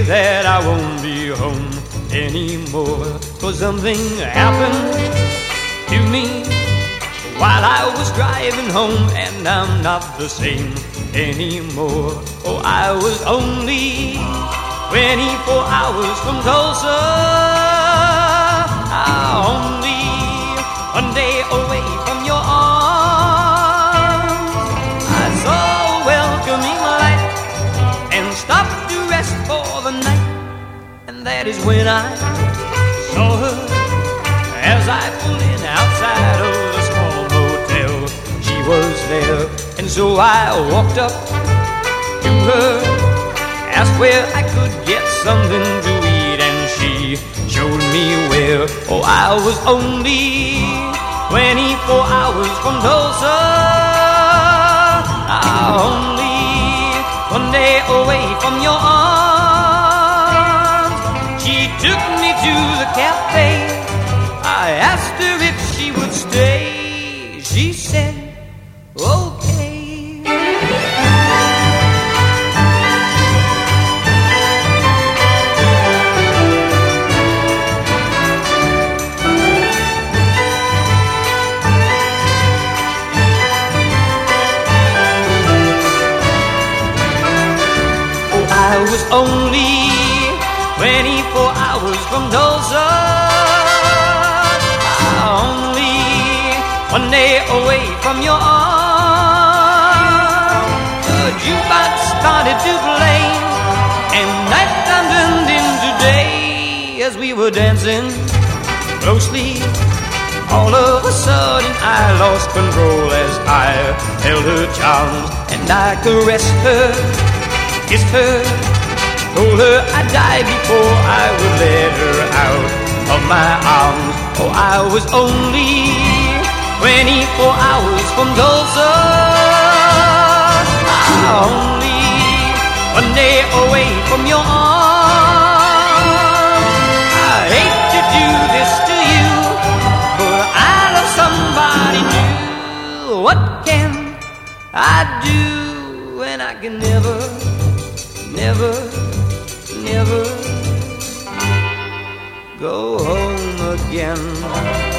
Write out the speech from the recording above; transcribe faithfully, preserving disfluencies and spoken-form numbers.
that I won't be home anymore, 'cause something happened to me while I was driving home, and I'm not the same anymore. Oh, I was only twenty-four hours from Tulsa, only one day away from your arms. I saw a welcoming light and stopped to rest for the night, and that is when I saw her as I pulled in outside of the small motel. She was there, and so I walked up to her, asked where I could get something to eat, and she showed me where. Oh, I was only twenty-four hours from Tulsa, only one day away from your arms. She took me to the cafe. I asked her if she would stay. She said, okay. I was only twenty-four hours from Tulsa, only one day away from your arms. The jukebox started to play, and nighttime turned into day. As we were dancing closely, all of a sudden I lost control as I held her charms, and I caressed her, kissed her, told her I'd die before I would let her out of my arms. Oh, I was only twenty-four hours from Tulsa, only one day away from your arms. I hate to do this to you, but I love somebody new. What can I do when I can never, never, never go home again?